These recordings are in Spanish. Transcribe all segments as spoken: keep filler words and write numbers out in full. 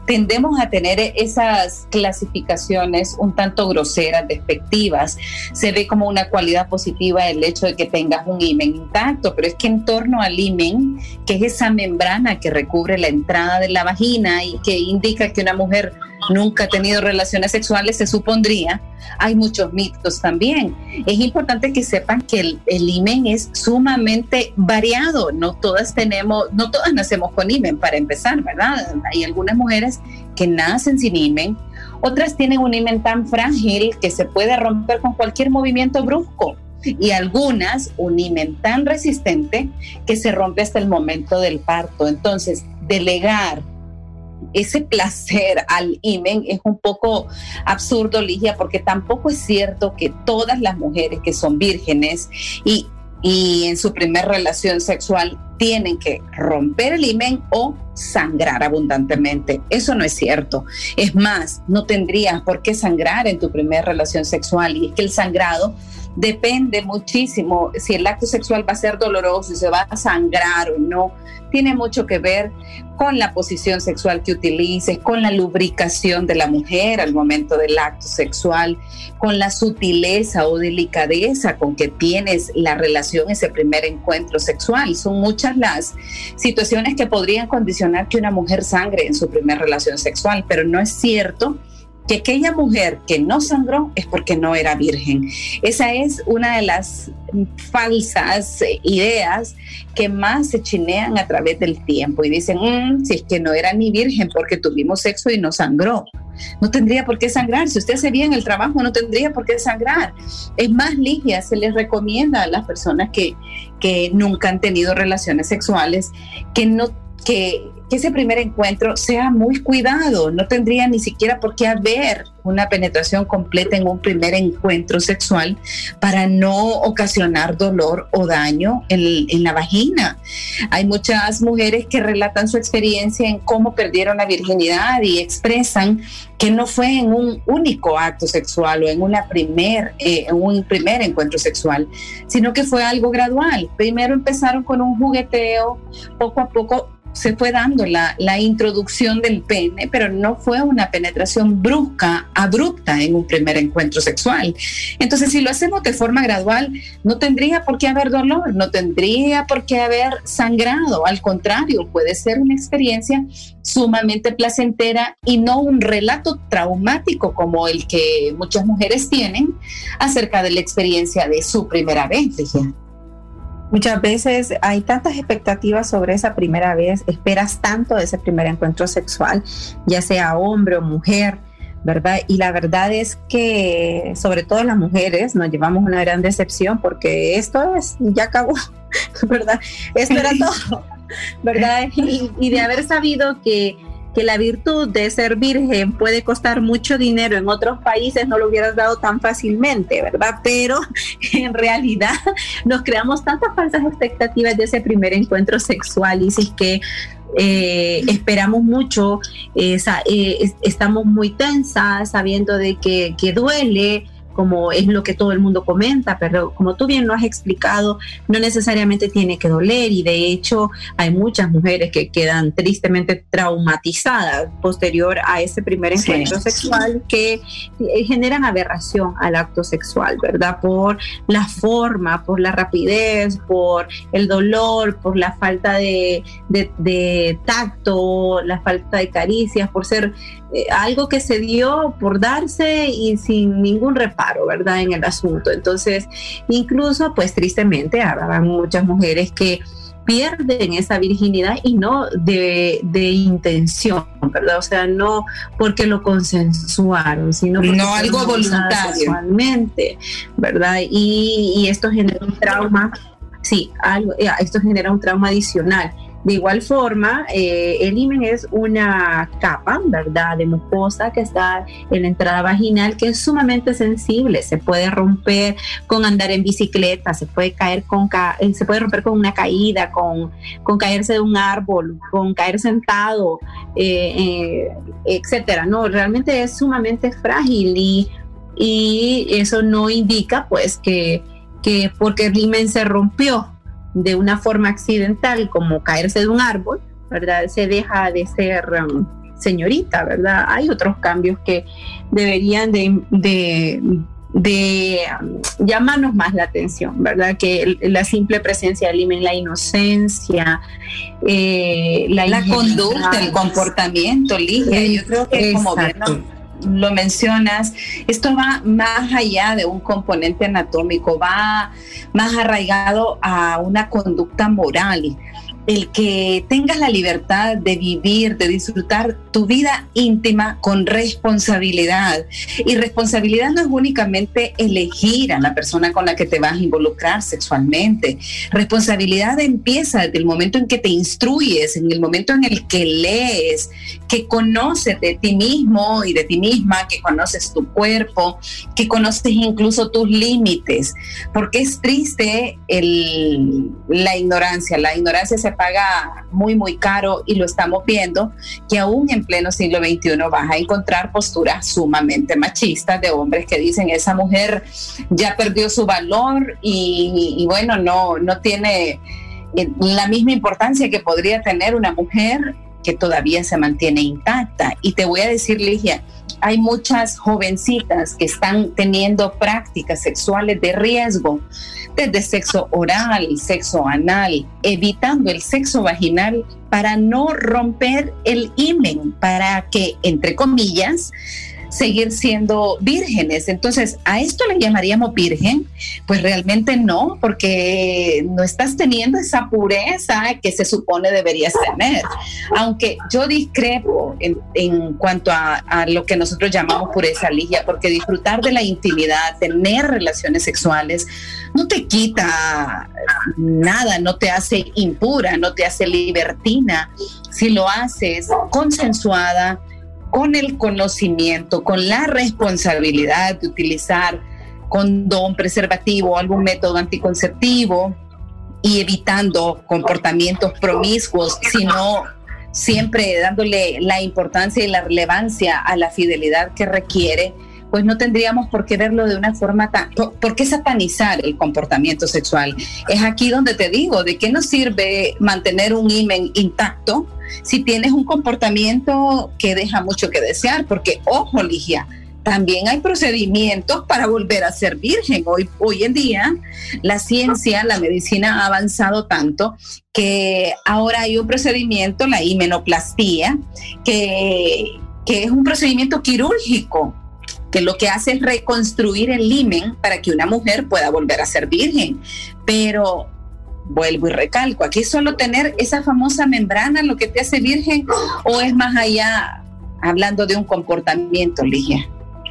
tendemos a tener esas clasificaciones un tanto groseras, despectivas. Se ve como una cualidad positiva el hecho de que tengas un himen intacto, pero es que en torno al himen, que es esa membrana que recubre la entrada de la vagina y que indica que una mujer nunca ha tenido relaciones sexuales, se supondría, hay muchos mitos también. Es importante que sepan que el, el himen es sumamente variado. No todas tenemos, no todas nacemos con himen, para empezar, ¿verdad? Hay algunas mujeres que nacen sin himen, otras tienen un himen tan frágil que se puede romper con cualquier movimiento brusco, y algunas un himen tan resistente que se rompe hasta el momento del parto. Entonces, delegar ese placer al himen es un poco absurdo, Ligia, porque tampoco es cierto que todas las mujeres que son vírgenes y, y en su primer relación sexual tienen que romper el himen o sangrar abundantemente. Eso no es cierto. Es más, no tendrías por qué sangrar en tu primera relación sexual, y es que el sangrado depende muchísimo si el acto sexual va a ser doloroso, si se va a sangrar o no. Tiene mucho que ver con la posición sexual que utilices, con la lubricación de la mujer al momento del acto sexual, con la sutileza o delicadeza con que tienes la relación, ese primer encuentro sexual. Son muchas las situaciones que podrían condicionar que una mujer sangre en su primera relación sexual, pero no es cierto que aquella mujer que no sangró es porque no era virgen. Esa es una de las falsas ideas que más se chinean a través del tiempo y dicen, mmm, si es que no era ni virgen porque tuvimos sexo y no sangró. No tendría por qué sangrar. Si usted hace bien el trabajo, no tendría por qué sangrar. Es más, Ligia, se les recomienda a las personas que, que nunca han tenido relaciones sexuales que no, que que ese primer encuentro sea muy cuidado. No tendría ni siquiera por qué haber una penetración completa en un primer encuentro sexual para no ocasionar dolor o daño en, en la vagina. Hay muchas mujeres que relatan su experiencia en cómo perdieron la virginidad y expresan que no fue en un único acto sexual o en, una primer, eh, en un primer encuentro sexual, sino que fue algo gradual. Primero empezaron con un jugueteo, poco a poco se fue dando la, la introducción del pene, pero no fue una penetración brusca, abrupta en un primer encuentro sexual. Entonces, si lo hacemos de forma gradual, no tendría por qué haber dolor, no tendría por qué haber sangrado. Al contrario, puede ser una experiencia sumamente placentera y no un relato traumático como el que muchas mujeres tienen acerca de la experiencia de su primera vez, Ligia. Muchas veces hay tantas expectativas sobre esa primera vez, esperas tanto de ese primer encuentro sexual, ya sea hombre o mujer, ¿verdad? Y la verdad es que, sobre todo las mujeres, nos llevamos una gran decepción porque esto es, ya acabó, ¿verdad? Esto era todo, ¿verdad? Y, y de haber sabido que que la virtud de ser virgen puede costar mucho dinero en otros países, no lo hubieras dado tan fácilmente, ¿verdad? Pero en realidad nos creamos tantas falsas expectativas de ese primer encuentro sexual, y si es que eh, esperamos mucho, eh, eh, estamos muy tensas sabiendo de que, que duele, como es lo que todo el mundo comenta, pero como tú bien lo has explicado, no necesariamente tiene que doler, y de hecho hay muchas mujeres que quedan tristemente traumatizadas posterior a ese primer encuentro sí. sexual, que generan aberración al acto sexual, ¿verdad? Por la forma, por la rapidez, por el dolor, por la falta de, de, de tacto, la falta de caricias, por ser eh, algo que se dio por darse y sin ningún reparo, ¿verdad? En el asunto. Entonces, incluso, pues tristemente, habrá muchas mujeres que pierden esa virginidad y no de, de intención, ¿verdad? O sea, no porque lo consensuaron, sino porque no algo voluntario, sexualmente, ¿verdad? Y, y esto genera un trauma, sí, algo, esto genera un trauma adicional. De igual forma, eh, el himen es una capa, ¿verdad?, de mucosa que está en la entrada vaginal, que es sumamente sensible. Se puede romper con andar en bicicleta, se puede caer con ca- se puede romper con una caída, con, con caerse de un árbol, con caer sentado, eh, eh, etcétera. No, realmente es sumamente frágil, y, y eso no indica, pues, que, que porque el himen se rompió de una forma accidental, como caerse de un árbol, ¿verdad?, se deja de ser um, señorita, ¿verdad? Hay otros cambios que deberían de, de, de um, llamarnos más la atención, ¿verdad? Que el, la simple presencia del himen, la inocencia, eh, la, la conducta, el comportamiento, Ligia. Eh, Yo creo que exacto. Como bien lo, lo mencionas, esto va más allá de un componente anatómico, va más arraigado a una conducta moral. El que tengas la libertad de vivir, de disfrutar tu vida íntima con responsabilidad. Y responsabilidad no es únicamente elegir a la persona con la que te vas a involucrar sexualmente. Responsabilidad empieza desde el momento en que te instruyes, en el momento en el que lees, que conoces de ti mismo y de ti misma, que conoces tu cuerpo, que conoces incluso tus límites. Porque es triste el, la ignorancia. La ignorancia se paga muy, muy caro y lo estamos viendo, que aún en pleno siglo veintiuno vas a encontrar posturas sumamente machistas de hombres que dicen esa mujer ya perdió su valor y, y bueno, no, no tiene la misma importancia que podría tener una mujer que todavía se mantiene intacta. Y te voy a decir, Ligia, hay muchas jovencitas que están teniendo prácticas sexuales de riesgo, desde sexo oral, sexo anal, evitando el sexo vaginal para no romper el himen, para que, entre comillas, seguir siendo vírgenes. Entonces, ¿a esto le llamaríamos virgen? Pues realmente no, porque no estás teniendo esa pureza que se supone deberías tener. Aunque yo discrepo en, en cuanto a, a lo que nosotros llamamos pureza, Ligia, porque disfrutar de la intimidad, tener relaciones sexuales, no te quita nada, no te hace impura, no te hace libertina. Si lo haces consensuada, con el conocimiento, con la responsabilidad de utilizar condón, preservativo o algún método anticonceptivo y evitando comportamientos promiscuos, sino siempre dándole la importancia y la relevancia a la fidelidad que requiere, pues no tendríamos por qué verlo de una forma tan... ¿Por, por qué satanizar el comportamiento sexual? Es aquí donde te digo, ¿de qué nos sirve mantener un himen intacto si tienes un comportamiento que deja mucho que desear? Porque, ojo, Ligia, también hay procedimientos para volver a ser virgen. Hoy, hoy en día la ciencia, la medicina ha avanzado tanto que ahora hay un procedimiento, la himenoplastía, que, que es un procedimiento quirúrgico, que lo que hace es reconstruir el himen para que una mujer pueda volver a ser virgen. Pero vuelvo y recalco, aquí solo tener esa famosa membrana lo que te hace virgen, o es más allá, hablando de un comportamiento, Ligia.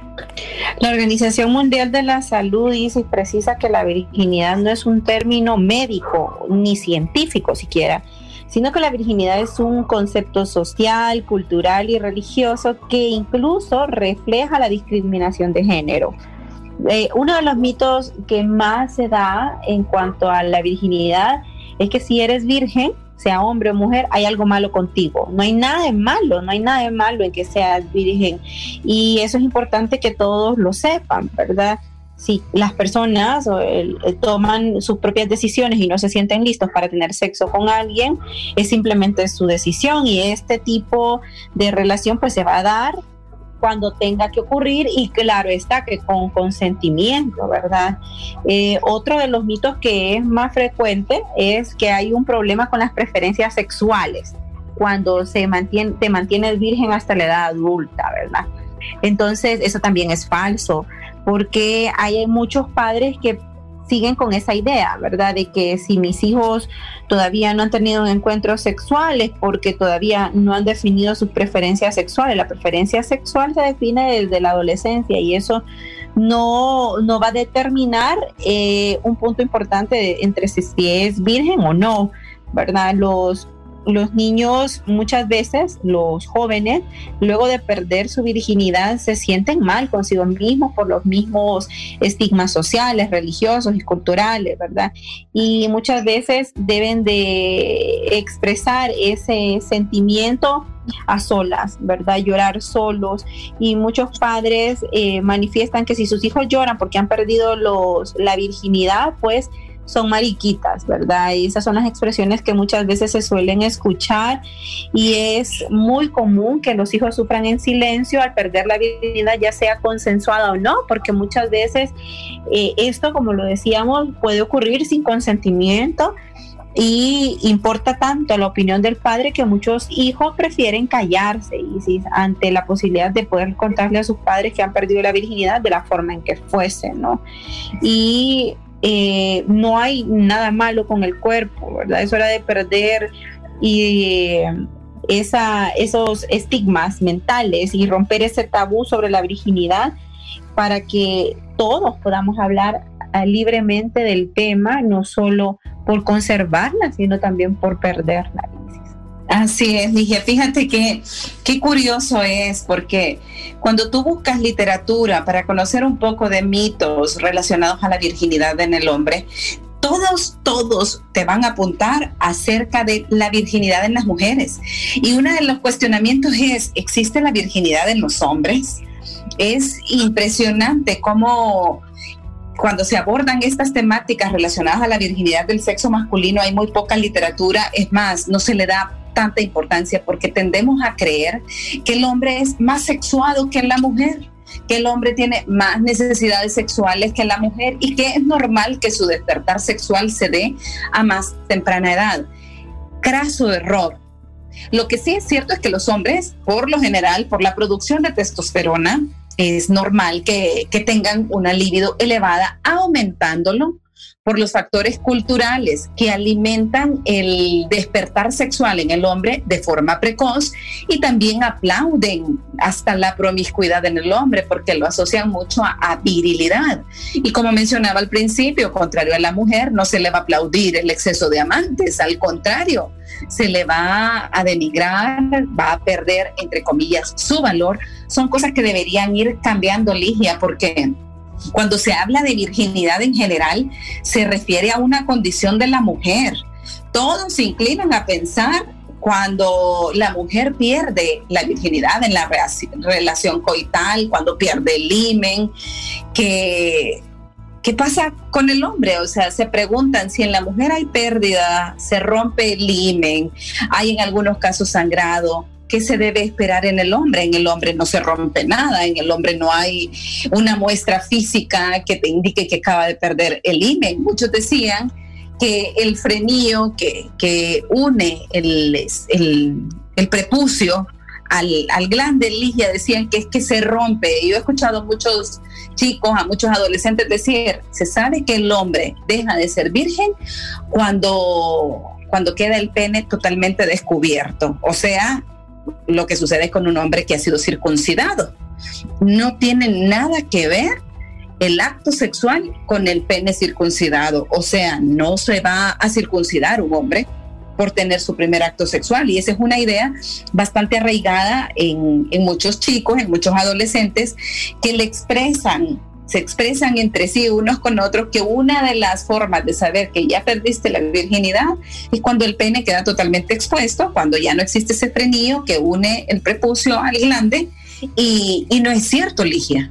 La Organización Mundial de la Salud dice y precisa que la virginidad no es un término médico ni científico siquiera, sino que la virginidad es un concepto social, cultural y religioso que incluso refleja la discriminación de género. Eh, uno de los mitos que más se da en cuanto a la virginidad es que si eres virgen, sea hombre o mujer, hay algo malo contigo. No hay nada de malo, no hay nada de malo en que seas virgen. Y eso es importante que todos lo sepan, ¿verdad? Si las personas eh, toman sus propias decisiones y no se sienten listos para tener sexo con alguien, es simplemente su decisión, y este tipo de relación pues se va a dar cuando tenga que ocurrir, y claro está que con consentimiento, ¿verdad? Eh, otro de los mitos que es más frecuente es que hay un problema con las preferencias sexuales cuando se mantiene, te mantienes virgen hasta la edad adulta, ¿verdad? Entonces eso también es falso, porque hay muchos padres que siguen con esa idea, ¿verdad? De que si mis hijos todavía no han tenido encuentros sexuales porque todavía no han definido sus preferencias sexuales. La preferencia sexual se define desde la adolescencia, y eso no, no va a determinar eh, un punto importante de, entre si, si es virgen o no, ¿verdad? Los Los niños, muchas veces, los jóvenes, luego de perder su virginidad, se sienten mal consigo mismos por los mismos estigmas sociales, religiosos y culturales, ¿verdad? Y muchas veces deben de expresar ese sentimiento a solas, ¿verdad? Llorar solos, y muchos padres eh, manifiestan que si sus hijos lloran porque han perdido los, la virginidad, pues son mariquitas, ¿verdad? Y esas son las expresiones que muchas veces se suelen escuchar y es muy común que los hijos sufran en silencio al perder la virginidad, ya sea consensuada o no, porque muchas veces eh, esto, como lo decíamos, puede ocurrir sin consentimiento. Y importa tanto la opinión del padre que muchos hijos prefieren callarse y si, ante la posibilidad de poder contarle a sus padres que han perdido la virginidad de la forma en que fuese, ¿no? Y eh, no hay nada malo con el cuerpo, ¿verdad? Es hora de perder y esa, esos estigmas mentales y romper ese tabú sobre la virginidad para que todos podamos hablar libremente del tema, no solo por conservarla, sino también por perderla. Así es, Ligia. Fíjate que qué curioso es, porque cuando tú buscas literatura para conocer un poco de mitos relacionados a la virginidad en el hombre, todos, todos te van a apuntar acerca de la virginidad en las mujeres. Y uno de los cuestionamientos es, ¿existe la virginidad en los hombres? Es impresionante cómo cuando se abordan estas temáticas relacionadas a la virginidad del sexo masculino hay muy poca literatura, es más, no se le da tanta importancia porque tendemos a creer que el hombre es más sexuado que la mujer, que el hombre tiene más necesidades sexuales que la mujer y que es normal que su despertar sexual se dé a más temprana edad. Craso error. Lo que sí es cierto es que los hombres, por lo general, por la producción de testosterona, es normal que, que tengan una libido elevada, aumentándolo por los factores culturales que alimentan el despertar sexual en el hombre de forma precoz y también aplauden hasta la promiscuidad en el hombre porque lo asocian mucho a, a virilidad. Y como mencionaba al principio, contrario a la mujer, no se le va a aplaudir el exceso de amantes, al contrario, se le va a denigrar, va a perder, entre comillas, su valor. Son cosas que deberían ir cambiando, Ligia, porque cuando se habla de virginidad en general, se refiere a una condición de la mujer. Todos se inclinan a pensar cuando la mujer pierde la virginidad en la relación coital, cuando pierde el himen, que... ¿Qué pasa con el hombre? O sea, se preguntan si en la mujer hay pérdida, se rompe el himen, hay en algunos casos sangrado. ¿Qué se debe esperar en el hombre? En el hombre no se rompe nada, en el hombre no hay una muestra física que te indique que acaba de perder el himen. Muchos decían que el frenillo que, que une el, el, el prepucio al, al glande, Ligia, decían que es que se rompe. Yo he escuchado a muchos chicos, a muchos adolescentes decir, se sabe que el hombre deja de ser virgen cuando, cuando queda el pene totalmente descubierto. O sea, lo que sucede con un hombre que ha sido circuncidado. No tiene nada que ver el acto sexual con el pene circuncidado. O sea, no se va a circuncidar un hombre por tener su primer acto sexual, y esa es una idea bastante arraigada en, en muchos chicos, en muchos adolescentes que le expresan, se expresan entre sí unos con otros que una de las formas de saber que ya perdiste la virginidad es cuando el pene queda totalmente expuesto, cuando ya no existe ese frenillo que une el prepucio al glande, y, y no es cierto, Ligia.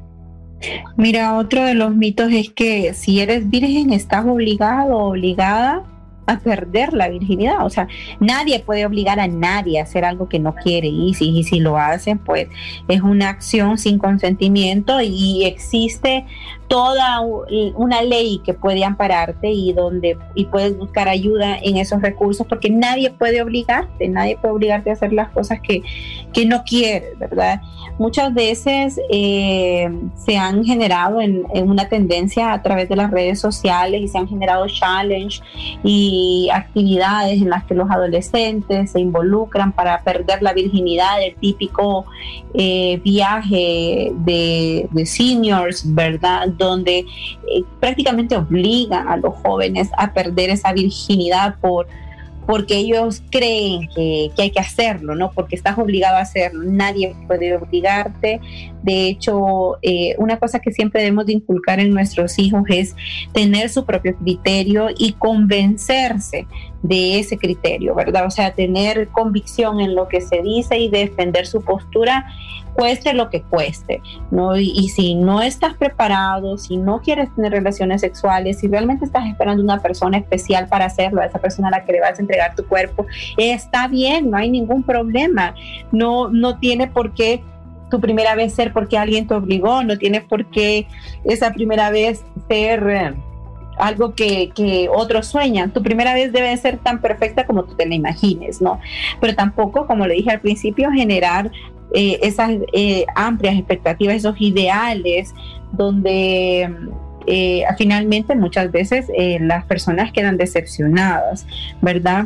Mira, otro de los mitos es que si eres virgen estás obligado o obligada a perder la virginidad. O sea, nadie puede obligar a nadie a hacer algo que no quiere, y si, y si lo hacen, pues es una acción sin consentimiento y existe toda una ley que puede ampararte y donde y puedes buscar ayuda en esos recursos, porque nadie puede obligarte, nadie puede obligarte a hacer las cosas que, que no quieres, ¿verdad? Muchas veces eh, se han generado en, en una tendencia a través de las redes sociales y se han generado challenge y actividades en las que los adolescentes se involucran para perder la virginidad, el típico eh, viaje de, de seniors, ¿verdad? Donde eh, prácticamente obligan a los jóvenes a perder esa virginidad por porque ellos creen que, que hay que hacerlo, ¿no? Porque estás obligado a hacerlo, nadie puede obligarte. De hecho, eh, una cosa que siempre debemos de inculcar en nuestros hijos es tener su propio criterio y convencerse de ese criterio, ¿verdad? O sea, tener convicción en lo que se dice y defender su postura, cueste lo que cueste, ¿no? Y, y si no estás preparado, si no quieres tener relaciones sexuales, si realmente estás esperando una persona especial para hacerlo, a esa persona a la que le vas a entregar tu cuerpo, está bien, no hay ningún problema. No, no tiene por qué tu primera vez ser porque alguien te obligó, no tiene por qué esa primera vez ser eh, algo que, que otros sueñan. Tu primera vez debe ser tan perfecta como tú te la imagines, ¿no? Pero tampoco, como le dije al principio, generar eh, esas eh, amplias expectativas, esos ideales donde eh, finalmente muchas veces eh, las personas quedan decepcionadas, ¿verdad?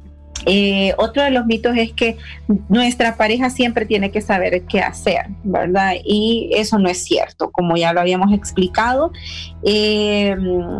Eh, otro de los mitos es que nuestra pareja siempre tiene que saber qué hacer, ¿verdad? Y eso no es cierto, como ya lo habíamos explicado. Eh,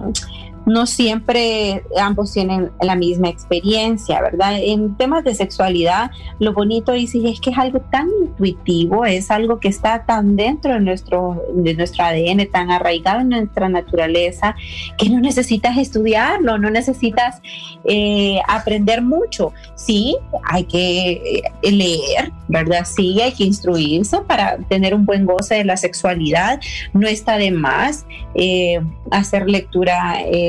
no siempre ambos tienen la misma experiencia, ¿verdad? En temas de sexualidad, lo bonito es, es que es algo tan intuitivo, es algo que está tan dentro de nuestro, de nuestro A D N, tan arraigado en nuestra naturaleza, que no necesitas estudiarlo, no necesitas eh, aprender mucho. Sí, hay que leer, ¿verdad? Sí, hay que instruirse para tener un buen goce de la sexualidad. No está de más eh, hacer lectura eh,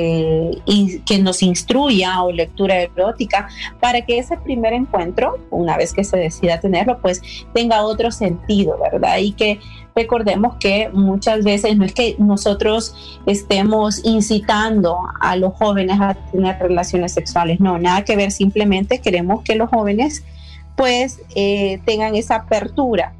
y que nos instruya o lectura erótica para que ese primer encuentro, una vez que se decida tenerlo, pues tenga otro sentido, ¿verdad? Y que recordemos que muchas veces no es que nosotros estemos incitando a los jóvenes a tener relaciones sexuales, no, nada que ver, simplemente queremos que los jóvenes pues eh, tengan esa apertura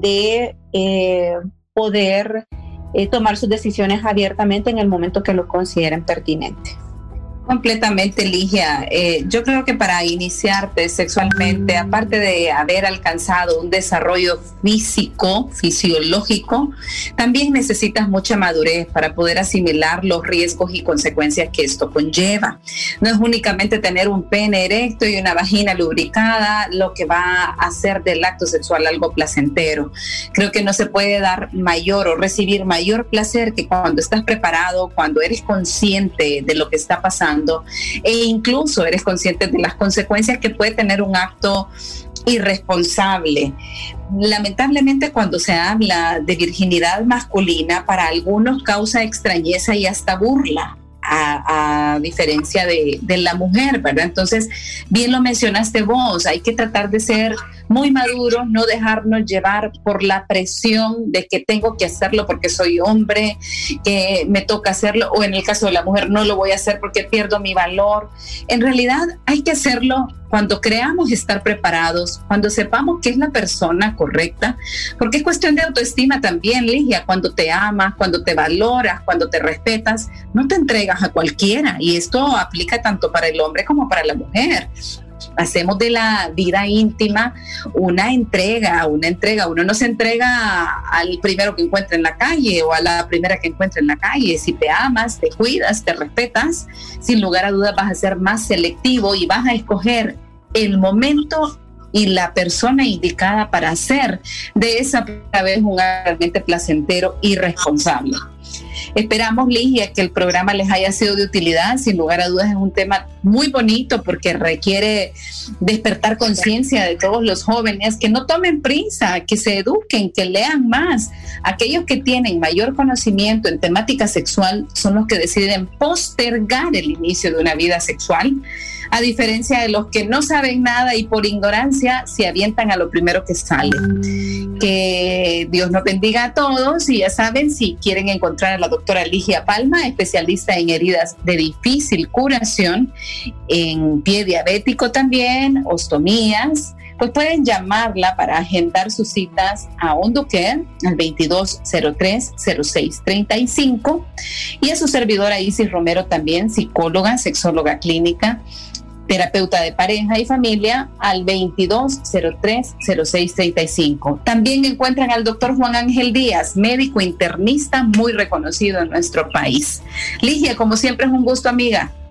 de eh, poder Eh, tomar sus decisiones abiertamente en el momento que lo consideren pertinente. Completamente, Ligia. Eh, yo creo que para iniciarte sexualmente, aparte de haber alcanzado un desarrollo físico, fisiológico, también necesitas mucha madurez para poder asimilar los riesgos y consecuencias que esto conlleva. No es únicamente tener un pene erecto y una vagina lubricada lo que va a hacer del acto sexual algo placentero. Creo que no se puede dar mayor o recibir mayor placer que cuando estás preparado, cuando eres consciente de lo que está pasando e incluso eres consciente de las consecuencias que puede tener un acto irresponsable. Lamentablemente, cuando se habla de virginidad masculina, para algunos causa extrañeza y hasta burla. A, a diferencia de, de la mujer, ¿verdad? Entonces, bien lo mencionaste vos, hay que tratar de ser muy maduros, no dejarnos llevar por la presión de que tengo que hacerlo porque soy hombre, que me toca hacerlo, o en el caso de la mujer, no lo voy a hacer porque pierdo mi valor. En realidad, hay que hacerlo cuando creamos estar preparados, cuando sepamos que es la persona correcta, porque es cuestión de autoestima también, Ligia. Cuando te amas, cuando te valoras, cuando te respetas, no te entregas a cualquiera, y esto aplica tanto para el hombre como para la mujer. Hacemos de la vida íntima una entrega, una entrega. Uno no se entrega al primero que encuentre en la calle o a la primera que encuentre en la calle. Si te amas, te cuidas, te respetas, sin lugar a dudas vas a ser más selectivo y vas a escoger el momento y la persona indicada para hacer de esa vez un realmente placentero y responsable. Esperamos, Ligia, que el programa les haya sido de utilidad. Sin lugar a dudas es un tema muy bonito porque requiere despertar conciencia de todos los jóvenes, que no tomen prisa, que se eduquen, que lean más. Aquellos que tienen mayor conocimiento en temática sexual son los que deciden postergar el inicio de una vida sexual, a diferencia de los que no saben nada y por ignorancia se avientan a lo primero que sale. Que Dios nos bendiga a todos, y ya saben, si quieren encontrar a la doctora Ligia Palma, especialista en heridas de difícil curación, en pie diabético también, ostomías, pues pueden llamarla para agendar sus citas a Onducare al veintidós cero tres cero seis treinta y cinco, y a su servidora Isis Romero también, psicóloga, sexóloga clínica, terapeuta de pareja y familia, al veintidós cero tres cero seis treinta y cinco. También encuentran al doctor Juan Ángel Díaz, médico internista muy reconocido en nuestro país. Ligia, como siempre es un gusto, amiga.